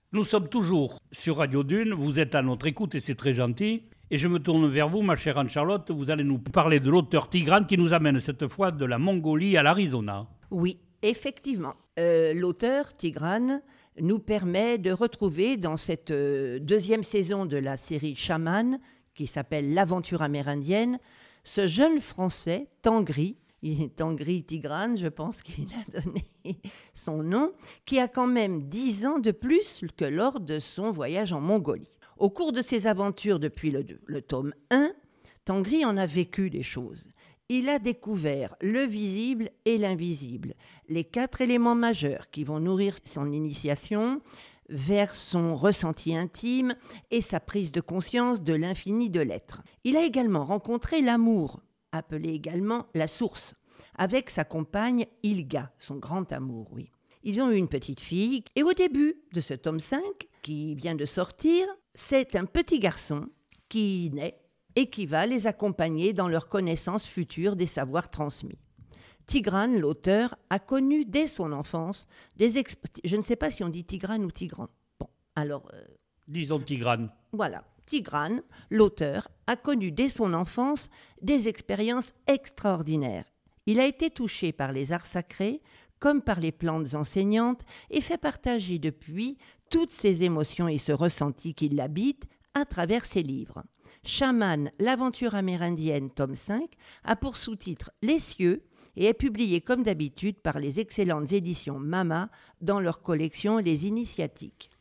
Nous sommes toujours sur Radio Dune, vous êtes à notre écoute et c'est très gentil. Et je me tourne vers vous, ma chère Anne-Charlotte, vous allez nous parler de l'auteur Tigrane qui nous amène cette fois de la Mongolie à l'Arizona. Oui, effectivement. L'auteur Tigrane nous permet de retrouver dans cette deuxième saison de la série Shaman, qui s'appelle L'aventure amérindienne, ce jeune Français, Tangri, Tangri Tigrane, je pense qu'il a donné son nom, qui a quand même 10 ans de plus que lors de son voyage en Mongolie. Au cours de ses aventures depuis le tome 1, Tangri en a vécu des choses. Il a découvert le visible et l'invisible, les 4 éléments majeurs qui vont nourrir son initiation vers son ressenti intime et sa prise de conscience de l'infini de l'être. Il a également rencontré l'amour, appelé également la source, avec sa compagne Ilga, son grand amour, oui. Ils ont eu une petite fille, et au début de ce tome 5, qui vient de sortir, c'est un petit garçon qui naît et qui va les accompagner dans leur connaissance future des savoirs transmis. Tigrane, l'auteur, a connu dès son enfance je ne sais pas si on dit Tigrane ou Tigran. Bon, alors... Disons Tigrane. Voilà. Tigrane, l'auteur, a connu dès son enfance des expériences extraordinaires. Il a été touché par les arts sacrés comme par les plantes enseignantes et fait partager depuis toutes ses émotions et ce ressenti qui l'habitent à travers ses livres. Shaman, l'aventure amérindienne, tome 5, a pour sous-titre Les cieux et est publié comme d'habitude par les excellentes éditions Mama dans leur collection Les Initiatiques.